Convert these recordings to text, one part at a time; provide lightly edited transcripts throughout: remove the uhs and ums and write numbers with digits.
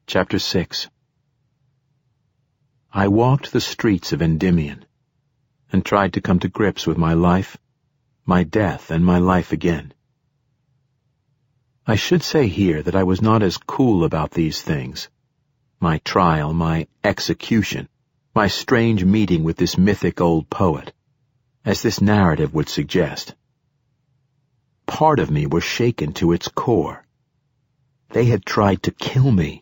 Chapter 6. I walked the streets of Endymion and tried to come to grips with my life, my death, and my life again. I should say here that I was not as cool about these things, my trial, my execution, my strange meeting with this mythic old poet, as this narrative would suggest. Part of me was shaken to its core. They had tried to kill me.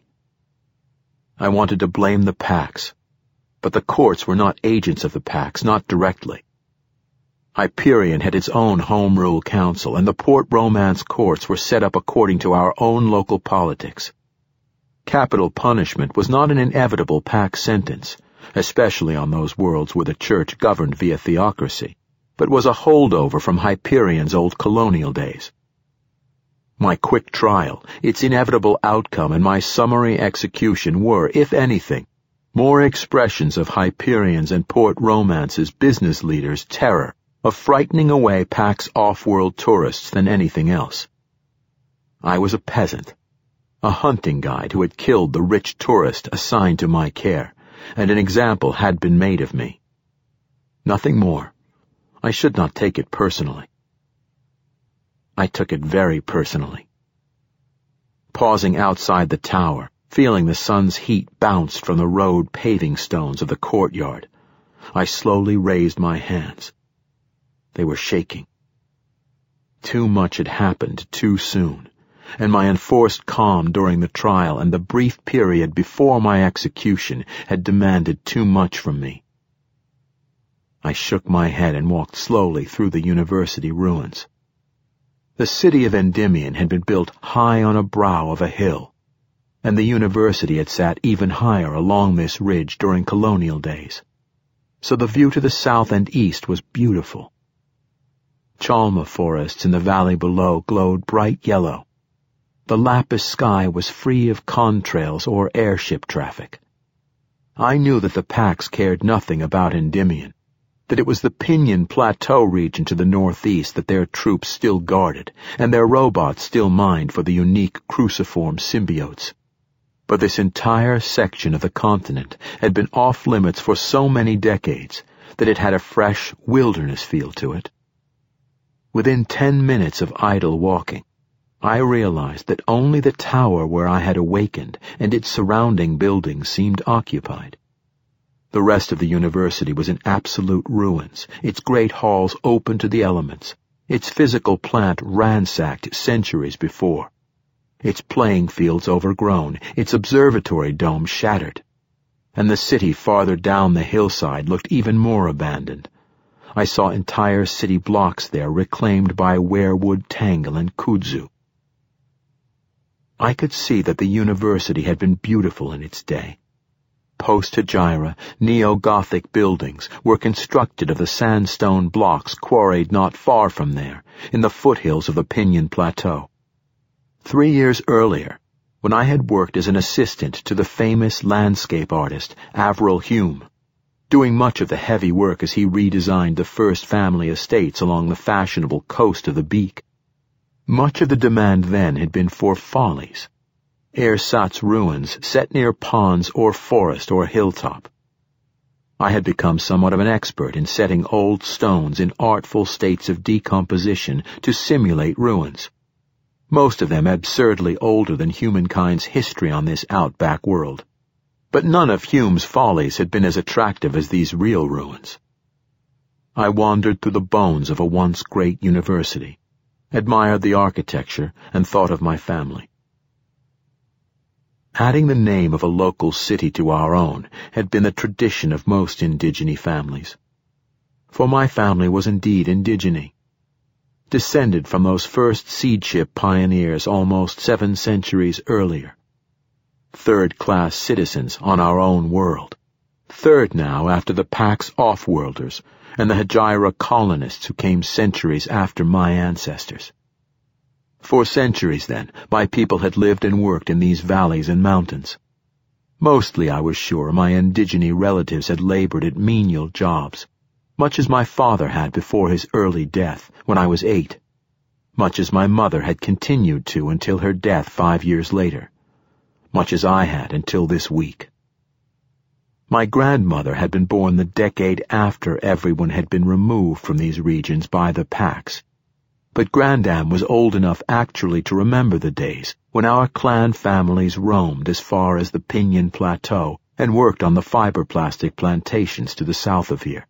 I wanted to blame the Pax, but the courts were not agents of the Pax, not directly. Hyperion had its own Home Rule Council, and the Port Romance courts were set up according to our own local politics. Capital punishment was not an inevitable Pax sentence, especially on those worlds where the Church governed via theocracy, but was a holdover from Hyperion's old colonial days. My quick trial, its inevitable outcome, and my summary execution were, if anything, more expressions of Hyperion's and Port Romance's business leaders' terror of frightening away Pax off-world tourists than anything else. I was a peasant, a hunting guide who had killed the rich tourist assigned to my care, and an example had been made of me. Nothing more. I should not take it personally. I took it very personally. Pausing outside the tower, feeling the sun's heat bounced from the road paving stones of the courtyard, I slowly raised my hands. They were shaking. Too much had happened too soon, and my enforced calm during the trial and the brief period before my execution had demanded too much from me. I shook my head and walked slowly through the university ruins. The city of Endymion had been built high on a brow of a hill, and the university had sat even higher along this ridge during colonial days, so the view to the south and east was beautiful. Chalma forests in the valley below glowed bright yellow. The lapis sky was free of contrails or airship traffic. I knew that the Pax cared nothing about Endymion, that it was the Pinion Plateau region to the northeast that their troops still guarded, and their robots still mined for the unique cruciform symbiotes. But this entire section of the continent had been off-limits for so many decades that it had a fresh wilderness feel to it. Within 10 minutes of idle walking, I realized that only the tower where I had awakened and its surrounding buildings seemed occupied. The rest of the university was in absolute ruins, its great halls open to the elements, its physical plant ransacked centuries before, its playing fields overgrown, its observatory dome shattered, and the city farther down the hillside looked even more abandoned. I saw entire city blocks there reclaimed by Werewood, Tangle, and Kudzu. I could see that the university had been beautiful in its day. Post-Hegira, neo-Gothic buildings were constructed of the sandstone blocks quarried not far from there, in the foothills of the Pinion Plateau. 3 years earlier, when I had worked as an assistant to the famous landscape artist Avril Hume, doing much of the heavy work as he redesigned the first family estates along the fashionable coast of the Beak, much of the demand then had been for follies, ersatz ruins set near ponds or forest or hilltop. I had become somewhat of an expert in setting old stones in artful states of decomposition to simulate ruins, most of them absurdly older than humankind's history on this outback world. But none of Hume's follies had been as attractive as these real ruins. I wandered through the bones of a once great university, admired the architecture, and thought of my family. Adding the name of a local city to our own had been the tradition of most indigene families. For my family was indeed indigene, descended from those first seed ship pioneers almost 7 centuries earlier. Third-class citizens on our own world, third now after the Pax off-worlders and the Hegira colonists who came centuries after my ancestors. For centuries, then, my people had lived and worked in these valleys and mountains. Mostly, I was sure, my indigene relatives had labored at menial jobs, much as my father had before his early death, when I was 8, much as my mother had continued to until her death 5 years later. much as I had until this week. My grandmother had been born the decade after everyone had been removed from these regions by the Pax, but Grandam was old enough actually to remember the days when our clan families roamed as far as the Pinyon Plateau and worked on the fiberplastic plantations to the south of here.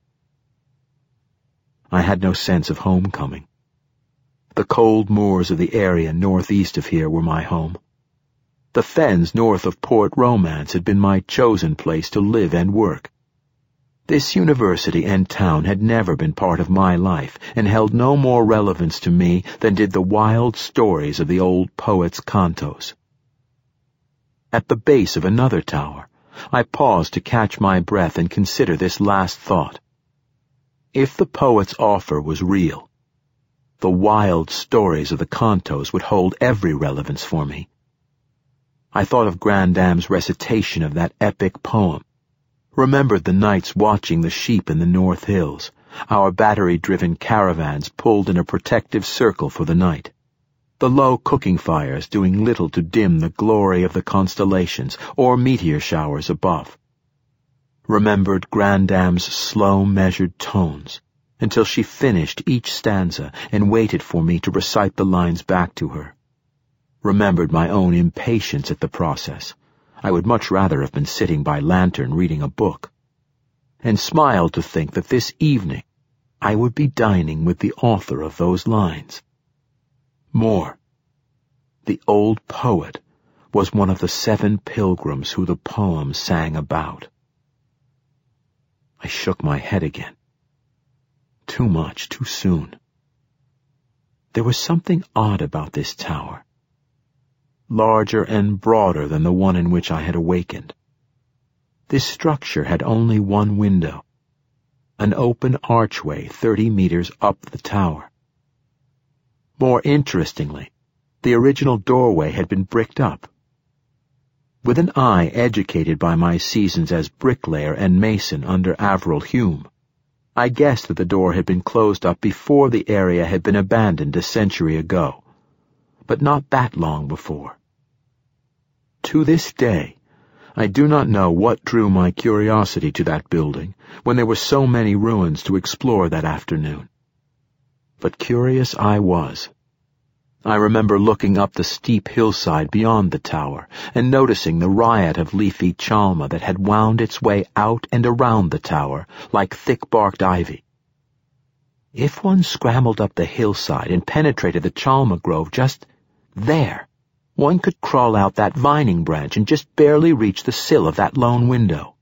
I had no sense of homecoming. The cold moors of the area northeast of here were my home. The fens north of Port Romance had been my chosen place to live and work. This university and town had never been part of my life and held no more relevance to me than did the wild stories of the old poets' cantos. At the base of another tower, I paused to catch my breath and consider this last thought. If the poet's offer was real, the wild stories of the cantos would hold every relevance for me. I thought of Grandam's recitation of that epic poem, remembered the nights watching the sheep in the North Hills, our battery-driven caravans pulled in a protective circle for the night, the low cooking fires doing little to dim the glory of the constellations or meteor showers above. Remembered Grandam's slow, measured tones until she finished each stanza and waited for me to recite the lines back to her. Remembered my own impatience at the process. I would much rather have been sitting by lantern reading a book. And smiled to think that this evening I would be dining with the author of those lines. More, the old poet was one of the 7 pilgrims who the poem sang about. I shook my head again. Too much, too soon. There was something odd about this tower. Larger and broader than the one in which I had awakened. This structure had only one window, an open archway 30 meters up the tower. More interestingly, the original doorway had been bricked up. With an eye educated by my seasons as bricklayer and mason under Averell Hume, I guessed that the door had been closed up before the area had been abandoned a century ago, but not that long before. To this day, I do not know what drew my curiosity to that building when there were so many ruins to explore that afternoon. But curious I was. I remember looking up the steep hillside beyond the tower and noticing the riot of leafy chalma that had wound its way out and around the tower like thick-barked ivy. If one scrambled up the hillside and penetrated the chalma grove just there, one could crawl out that vining branch and just barely reach the sill of that lone window.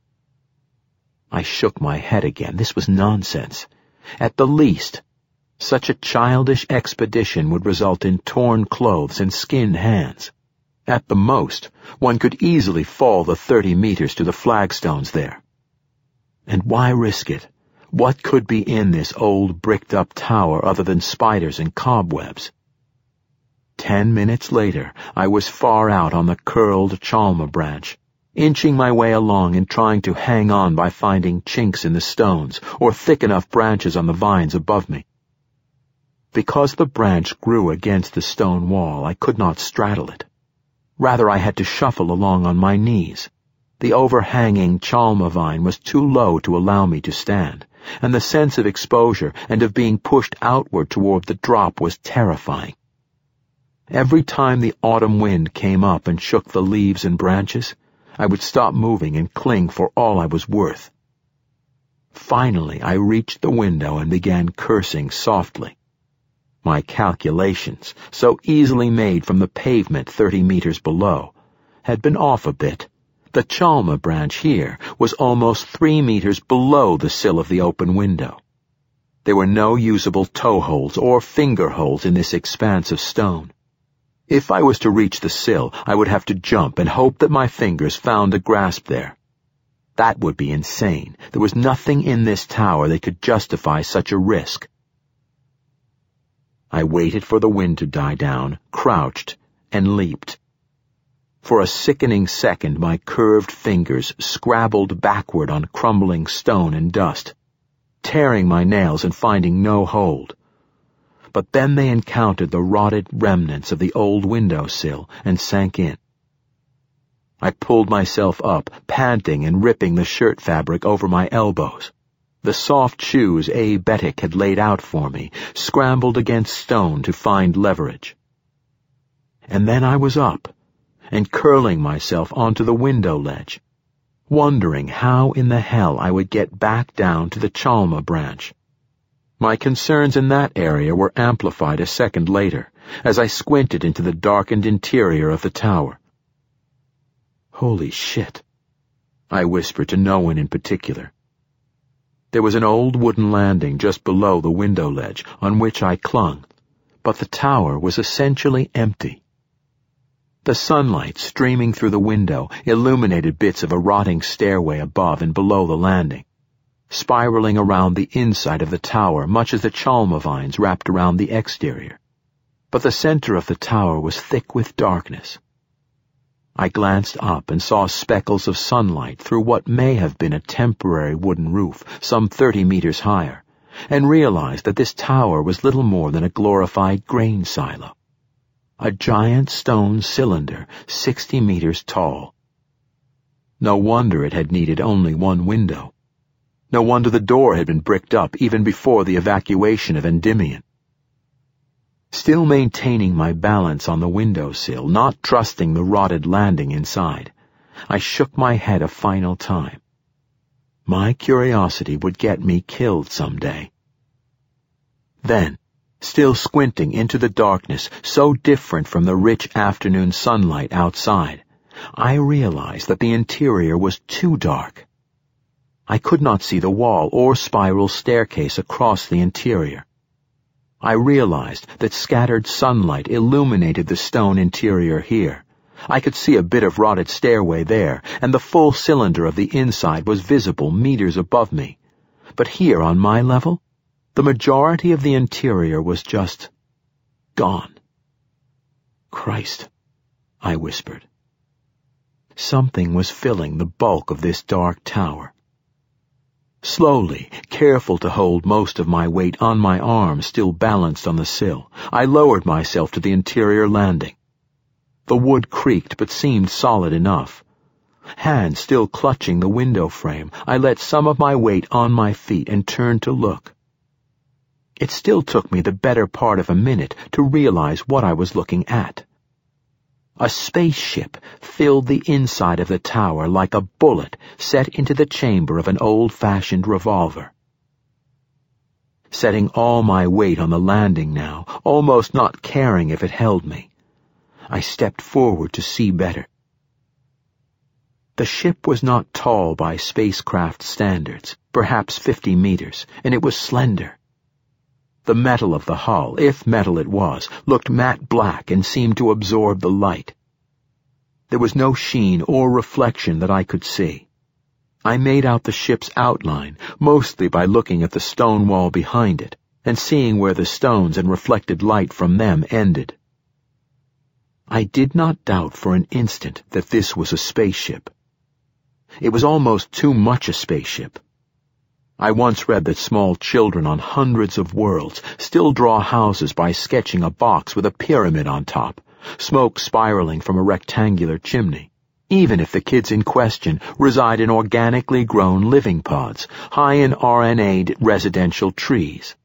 I shook my head again. This was nonsense. At the least, such a childish expedition would result in torn clothes and skinned hands. At the most, one could easily fall the 30 meters to the flagstones there. And why risk it? What could be in this old bricked-up tower other than spiders and cobwebs? 10 minutes later, I was far out on the curled chalma branch, inching my way along and trying to hang on by finding chinks in the stones or thick enough branches on the vines above me. Because the branch grew against the stone wall, I could not straddle it. Rather, I had to shuffle along on my knees. The overhanging chalma vine was too low to allow me to stand, and the sense of exposure and of being pushed outward toward the drop was terrifying. Every time the autumn wind came up and shook the leaves and branches, I would stop moving and cling for all I was worth. Finally, I reached the window and began cursing softly. My calculations, so easily made from the pavement 30 meters below, had been off a bit. The chalma branch here was almost 3 meters below the sill of the open window. There were no usable toe holds or finger holds in this expanse of stone. If I was to reach the sill, I would have to jump and hope that my fingers found a grasp there. That would be insane. There was nothing in this tower that could justify such a risk. I waited for the wind to die down, crouched, and leaped. For a sickening second, my curved fingers scrabbled backward on crumbling stone and dust, tearing my nails and finding no hold. But then they encountered the rotted remnants of the old windowsill and sank in. I pulled myself up, panting and ripping the shirt fabric over my elbows. The soft shoes A. Bettick had laid out for me scrambled against stone to find leverage. And then I was up, and curling myself onto the window ledge, wondering how in the hell I would get back down to the Chalma branch. My concerns in that area were amplified a second later, as I squinted into the darkened interior of the tower. "Holy shit," I whispered to no one in particular. There was an old wooden landing just below the window ledge on which I clung, but the tower was essentially empty. The sunlight streaming through the window illuminated bits of a rotting stairway above and below the landing, spiraling around the inside of the tower much as the chalma vines wrapped around the exterior. But the center of the tower was thick with darkness. I glanced up and saw speckles of sunlight through what may have been a temporary wooden roof some 30 meters higher, and realized that this tower was little more than a glorified grain silo. A giant stone cylinder 60 meters tall. No wonder it had needed only one window. No wonder the door had been bricked up even before the evacuation of Endymion. Still maintaining my balance on the windowsill, not trusting the rotted landing inside, I shook my head a final time. My curiosity would get me killed someday. Then, still squinting into the darkness so different from the rich afternoon sunlight outside, I realized that the interior was too dark. I could not see the wall or spiral staircase across the interior. I realized that scattered sunlight illuminated the stone interior here. I could see a bit of rotted stairway there, and the full cylinder of the inside was visible meters above me. But here on my level, the majority of the interior was just gone. "Christ," I whispered. Something was filling the bulk of this dark tower. Slowly, careful to hold most of my weight on my arms still balanced on the sill, I lowered myself to the interior landing. The wood creaked but seemed solid enough. Hands still clutching the window frame, I let some of my weight on my feet and turned to look. It still took me the better part of a minute to realize what I was looking at. A spaceship filled the inside of the tower like a bullet set into the chamber of an old-fashioned revolver. Setting all my weight on the landing now, almost not caring if it held me, I stepped forward to see better. The ship was not tall by spacecraft standards, perhaps 50 meters, and it was slender. The metal of the hull, if metal it was, looked matte black and seemed to absorb the light. There was no sheen or reflection that I could see. I made out the ship's outline, mostly by looking at the stone wall behind it and seeing where the stones and reflected light from them ended. I did not doubt for an instant that this was a spaceship. It was almost too much a spaceship. I once read that small children on hundreds of worlds still draw houses by sketching a box with a pyramid on top, smoke spiraling from a rectangular chimney, even if the kids in question reside in organically grown living pods, high in RNA'd residential trees.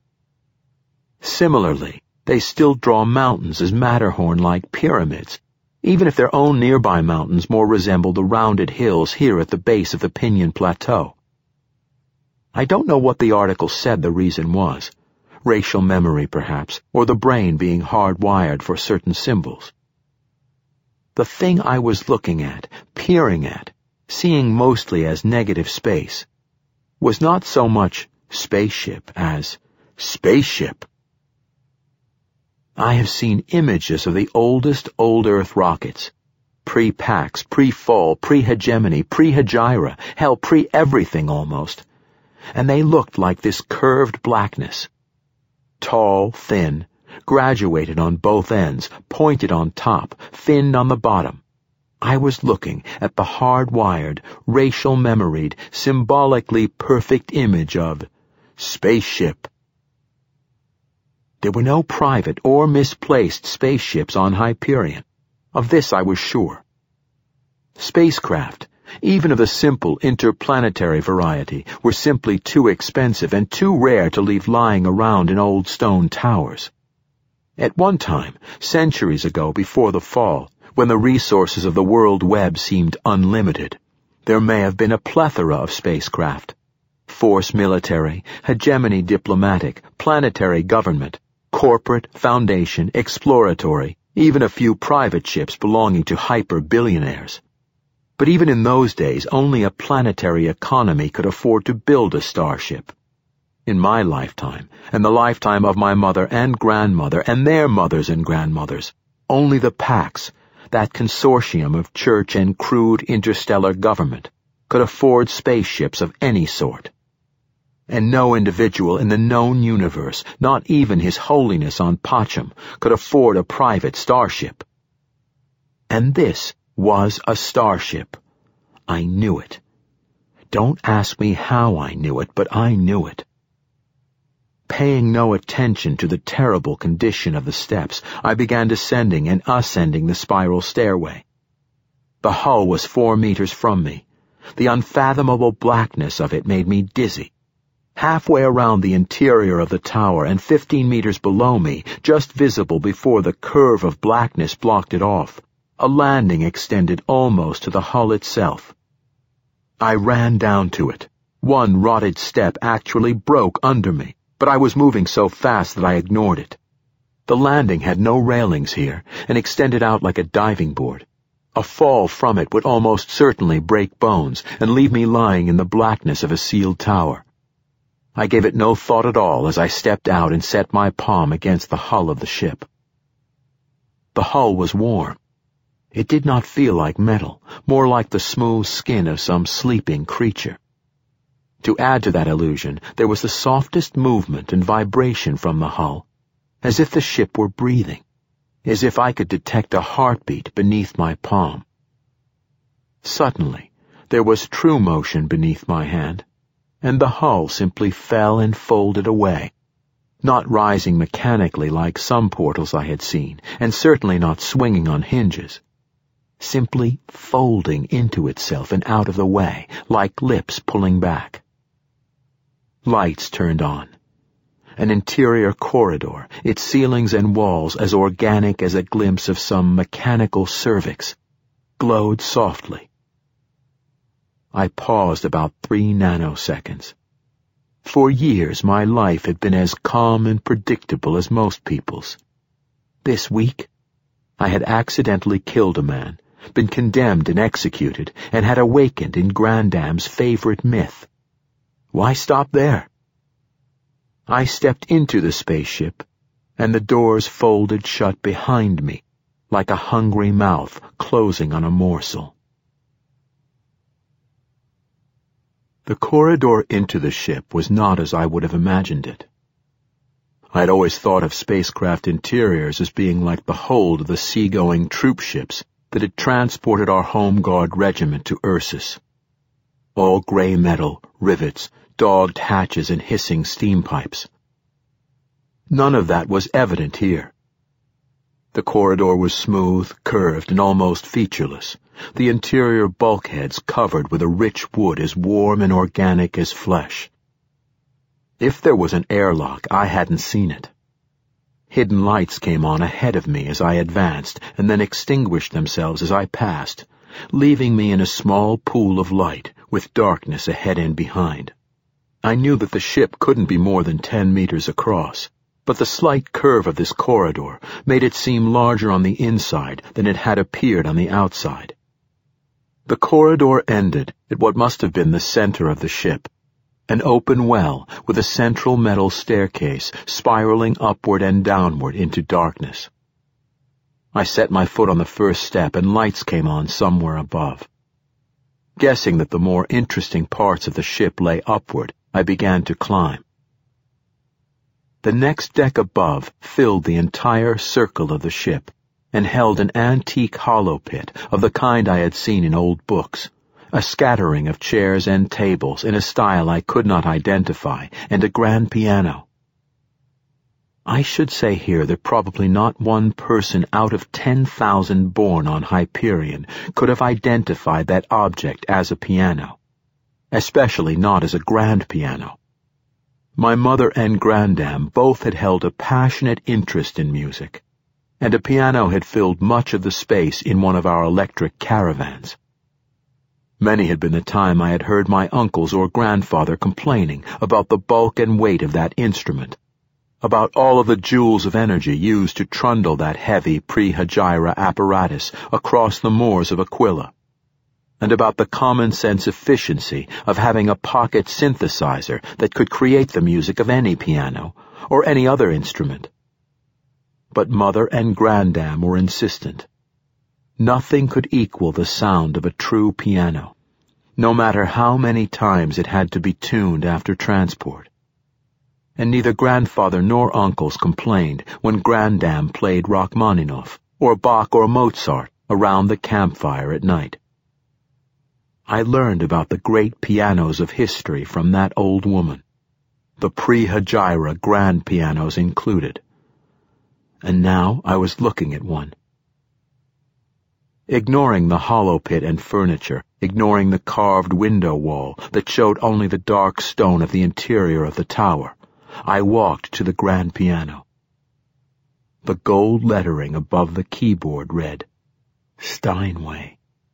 Similarly, they still draw mountains as Matterhorn-like pyramids, even if their own nearby mountains more resemble the rounded hills here at the base of the Pinyon Plateau. I don't know what the article said the reason was. Racial memory, perhaps, or the brain being hardwired for certain symbols. The thing I was looking at, peering at, seeing mostly as negative space, was not so much spaceship as spaceship. I have seen images of the oldest old Earth rockets, pre-Pax, pre-Fall, pre-Hegemony, pre-Hegira, hell, pre-everything almost, and they looked like this curved blackness. Tall, thin, graduated on both ends, pointed on top, finned on the bottom. I was looking at the hard-wired, racial-memoried, symbolically perfect image of spaceship. There were no private or misplaced spaceships on Hyperion. Of this I was sure. Spacecraft, even of the simple interplanetary variety, were simply too expensive and too rare to leave lying around in old stone towers. At one time, centuries ago before the fall, when the resources of the world web seemed unlimited, there may have been a plethora of spacecraft. Force military, hegemony diplomatic, planetary government, corporate, foundation, exploratory, even a few private ships belonging to hyper-billionaires. But even in those days, only a planetary economy could afford to build a starship. In my lifetime, and the lifetime of my mother and grandmother and their mothers and grandmothers, only the Pax, that consortium of church and crude interstellar government, could afford spaceships of any sort. And no individual in the known universe, not even His Holiness on Pacham, could afford a private starship. And this was a starship. I knew it. Don't ask me how I knew it, but I knew it. Paying no attention to the terrible condition of the steps, I began descending and ascending the spiral stairway. The hull was 4 meters from me. The unfathomable blackness of it made me dizzy. Halfway around the interior of the tower and 15 meters below me, just visible before the curve of blackness blocked it off, a landing extended almost to the hull itself. I ran down to it. One rotted step actually broke under me, but I was moving so fast that I ignored it. The landing had no railings here and extended out like a diving board. A fall from it would almost certainly break bones and leave me lying in the blackness of a sealed tower. I gave it no thought at all as I stepped out and set my palm against the hull of the ship. The hull was warm. It did not feel like metal, more like the smooth skin of some sleeping creature. To add to that illusion, there was the softest movement and vibration from the hull, as if the ship were breathing, as if I could detect a heartbeat beneath my palm. Suddenly, there was true motion beneath my hand, and the hull simply fell and folded away, not rising mechanically like some portals I had seen, and certainly not swinging on hinges. Simply folding into itself and out of the way, like lips pulling back. Lights turned on. An interior corridor, its ceilings and walls as organic as a glimpse of some mechanical cervix, glowed softly. I paused about 3 nanoseconds. For years my life had been as calm and predictable as most people's. This week, I had accidentally killed a man, been condemned and executed, and had awakened in Grandam's favorite myth. Why stop there? I stepped into the spaceship, and the doors folded shut behind me, like a hungry mouth closing on a morsel. The corridor into the ship was not as I would have imagined it. I had always thought of spacecraft interiors as being like the hold of the seagoing troop ships that had transported our Home Guard regiment to Ursus. All gray metal, rivets, dogged hatches, and hissing steam pipes. None of that was evident here. The corridor was smooth, curved, and almost featureless, the interior bulkheads covered with a rich wood as warm and organic as flesh. If there was an airlock, I hadn't seen it. Hidden lights came on ahead of me as I advanced and then extinguished themselves as I passed, leaving me in a small pool of light with darkness ahead and behind. I knew that the ship couldn't be more than 10 meters across, but the slight curve of this corridor made it seem larger on the inside than it had appeared on the outside. The corridor ended at what must have been the center of the ship, an open well with a central metal staircase spiraling upward and downward into darkness. I set my foot on the first step and lights came on somewhere above. Guessing that the more interesting parts of the ship lay upward, I began to climb. The next deck above filled the entire circle of the ship and held an antique hollow pit of the kind I had seen in old books, a scattering of chairs and tables in a style I could not identify, and a grand piano. I should say here that probably not one person out of 10,000 born on Hyperion could have identified that object as a piano, especially not as a grand piano. My mother and Grandam both had held a passionate interest in music, and a piano had filled much of the space in one of our electric caravans. Many had been the time I had heard my uncles or grandfather complaining about the bulk and weight of that instrument, about all of the joules of energy used to trundle that heavy pre-Hegira apparatus across the moors of Aquila, and about the common-sense efficiency of having a pocket synthesizer that could create the music of any piano or any other instrument. But Mother and Grandam were insistent. Nothing could equal the sound of a true piano, no matter how many times it had to be tuned after transport. And neither grandfather nor uncles complained when Grandam played Rachmaninoff or Bach or Mozart around the campfire at night. I learned about the great pianos of history from that old woman, the pre-Hegira grand pianos included. And now I was looking at one. Ignoring the hollow pit and furniture, ignoring the carved window wall that showed only the dark stone of the interior of the tower, I walked to the grand piano. The gold lettering above the keyboard read, Steinway.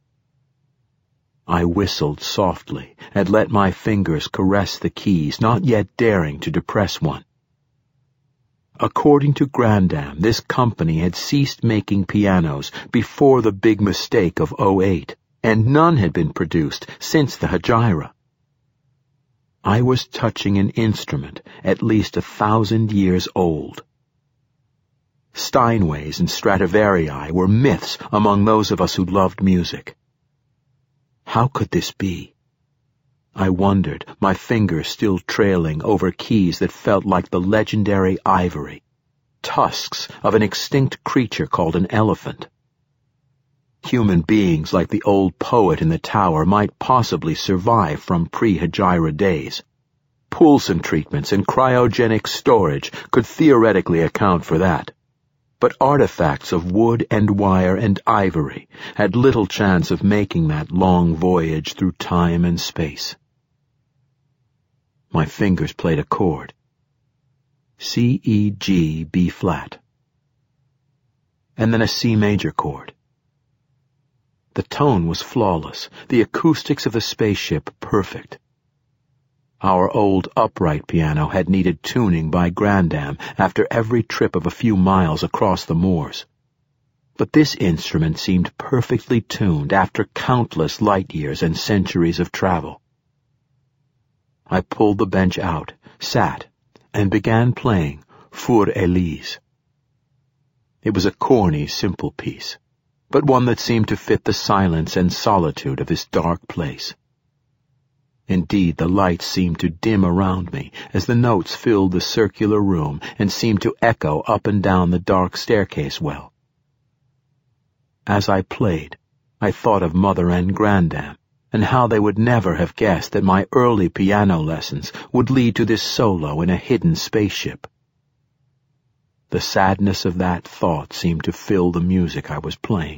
I whistled softly and let my fingers caress the keys, not yet daring to depress one. According to Grandam, this company had ceased making pianos before the big mistake of '08, and none had been produced since the Hegira. I was touching an instrument at least 1,000 years old. Steinways and Stradivarii were myths among those of us who loved music. How could this be? I wondered, my fingers still trailing over keys that felt like the legendary ivory, tusks of an extinct creature called an elephant. Human beings like the old poet in the tower might possibly survive from pre-Hegira days. Poulsen treatments and cryogenic storage could theoretically account for that. But artifacts of wood and wire and ivory had little chance of making that long voyage through time and space. My fingers played a chord. C, E, G, B flat. And then a C major chord. The tone was flawless, the acoustics of the spaceship perfect. Our old upright piano had needed tuning by Grandam after every trip of a few miles across the moors. But this instrument seemed perfectly tuned after countless light years and centuries of travel. I pulled the bench out, sat, and began playing Für Elise. It was a corny, simple piece, but one that seemed to fit the silence and solitude of this dark place. Indeed, the lights seemed to dim around me as the notes filled the circular room and seemed to echo up and down the dark staircase well. As I played, I thought of Mother and Grandam, and how they would never have guessed that my early piano lessons would lead to this solo in a hidden spaceship. The sadness of that thought seemed to fill the music I was playing.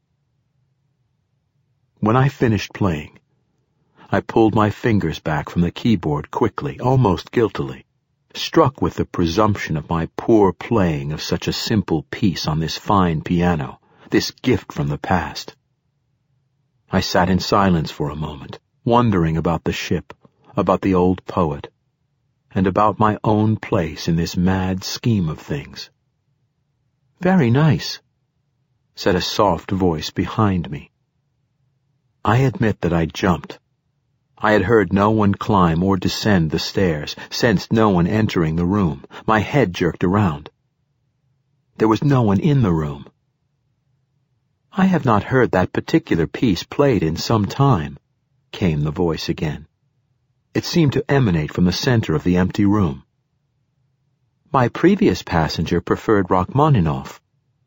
When I finished playing, I pulled my fingers back from the keyboard quickly, almost guiltily, struck with the presumption of my poor playing of such a simple piece on this fine piano, this gift from the past. I sat in silence for a moment, wondering about the ship, about the old poet, and about my own place in this mad scheme of things. "Very nice," said a soft voice behind me. I admit that I jumped. I had heard no one climb or descend the stairs, sensed no one entering the room. My head jerked around. There was no one in the room. "I have not heard that particular piece played in some time," came the voice again. It seemed to emanate from the center of the empty room. "My previous passenger preferred Rachmaninoff."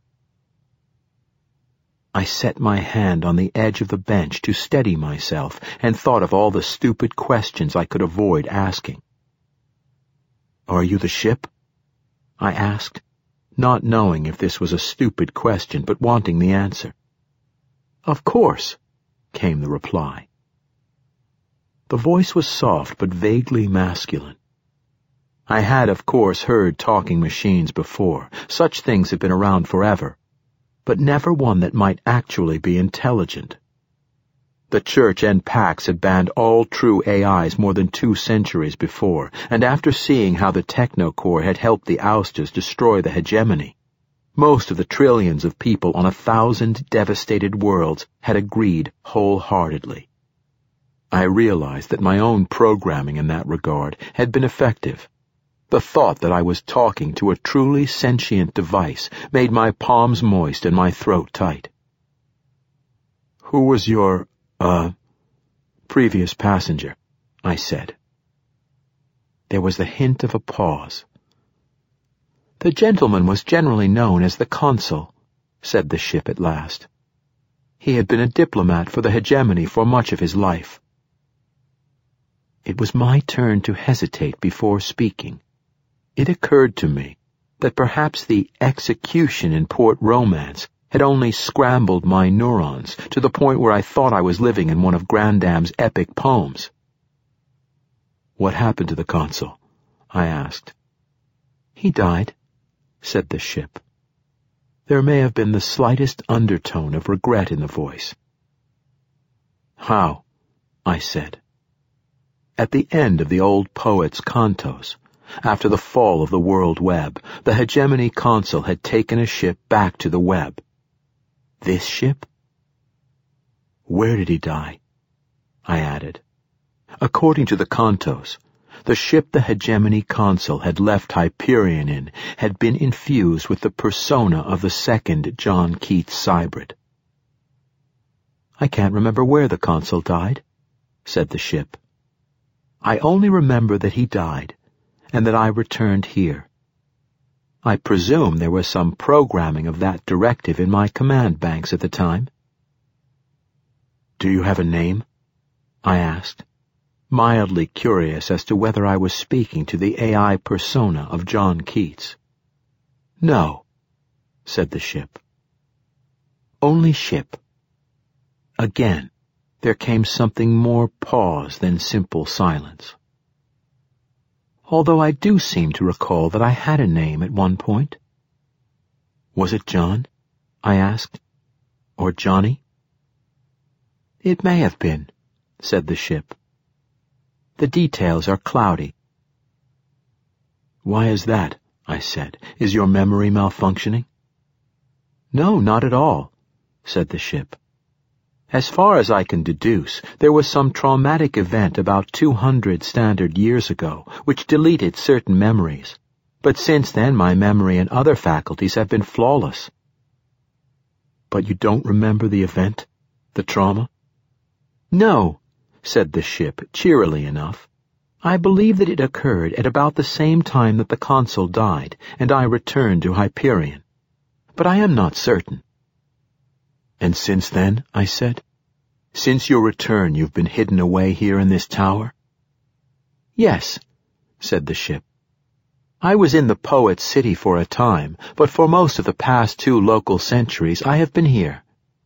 I set my hand on the edge of the bench to steady myself and thought of all the stupid questions I could avoid asking. "Are you the ship?" I asked, not knowing if this was a stupid question, but wanting the answer. Of course, came the reply. The voice was soft but vaguely masculine. I had, of course, heard talking machines before. Such things have been around forever, but never one that might actually be intelligent. The Church and Pax had banned all true AIs more than 2 centuries before, and after seeing how the Technocore had helped the ousters destroy the hegemony, most of the trillions of people on 1,000 devastated worlds had agreed wholeheartedly. I realized that my own programming in that regard had been effective. The thought that I was talking to a truly sentient device made my palms moist and my throat tight. "Who was your, previous passenger?" I said. There was the hint of a pause. "The gentleman was generally known as the consul," said the ship at last. "He had been a diplomat for the hegemony for much of his life." It was my turn to hesitate before speaking. It occurred to me that perhaps the execution in Port Romance had only scrambled my neurons to the point where I thought I was living in one of Grandam's epic poems. "What happened to the consul?" I asked. "He died," said the ship. There may have been the slightest undertone of regret in the voice. "How?" I said. At the end of the old poet's cantos, after the fall of the world web, the hegemony consul had taken a ship back to the web. This ship? "Where did he die?" I added. According to the cantos, the ship the hegemony consul had left Hyperion in had been infused with the persona of the second John Keats Cybrid. "I can't remember where the consul died," said the ship. "I only remember that he died, and that I returned here. I presume there was some programming of that directive in my command banks at the time." "Do you have a name?" I asked, mildly curious as to whether I was speaking to the AI persona of John Keats. "No," said the ship. "Only ship." Again, there came something more pause than simple silence. "Although I do seem to recall that I had a name at one point." "Was it John?" I asked. "Or Johnny?" "It may have been," said the ship. "The details are cloudy." "Why is that?" I said. "Is your memory malfunctioning?" "No, not at all," said the ship. "As far as I can deduce, there was some traumatic event about 200 standard years ago which deleted certain memories, but since then my memory and other faculties have been flawless." "But you don't remember the event? The trauma?" "No," said the ship cheerily enough. "I believe that it occurred at about the same time that the consul died, and I returned to Hyperion. But I am not certain." "And since then," I said, "since your return you've been hidden away here in this tower?" "Yes," said the ship. "I was in the Poet's City for a time, but for most of the past 2 local centuries I have been here."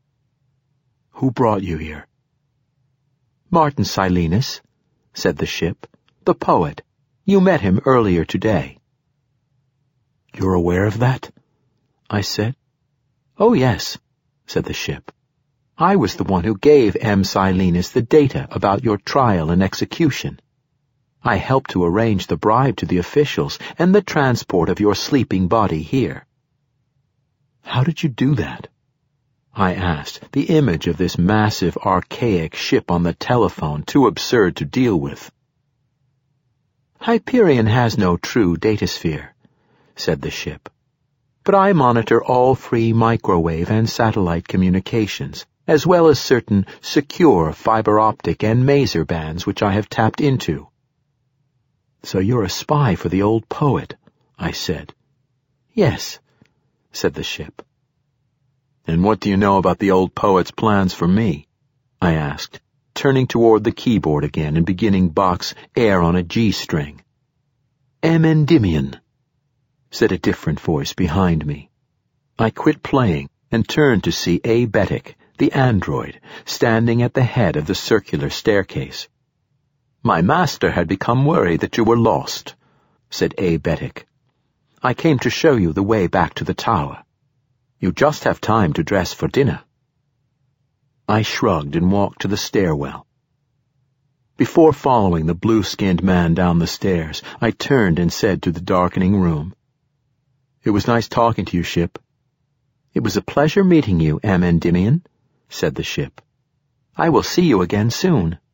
"Who brought you here?" "Martin Silenus," said the ship. "The poet. You met him earlier today." "You're aware of that?" I said. "Oh, yes," said the ship. "I was the one who gave M. Silenus the data about your trial and execution. I helped to arrange the bribe to the officials and the transport of your sleeping body here." "How did you do that?" I asked, the image of this massive, archaic ship on the telephone too absurd to deal with. "Hyperion has no true datasphere," said the ship. "But I monitor all free microwave and satellite communications, as well as certain secure fiber optic and maser bands which I have tapped into." "So you're a spy for the old poet," I said. "Yes," said the ship. "And what do you know about the old poet's plans for me?" I asked, turning toward the keyboard again and beginning Bach's Air on a G string. "M. Endymion," said a different voice behind me. I quit playing and turned to see A. Bettick, the android, standing at the head of the circular staircase. "My master had become worried that you were lost," said A. Bettick. "I came to show you the way back to the tower. You just have time to dress for dinner." I shrugged and walked to the stairwell. Before following the blue-skinned man down the stairs, I turned and said to the darkening room, "It was nice talking to you, Ship." "It was a pleasure meeting you, Amendymion," said the ship. "I will see you again soon."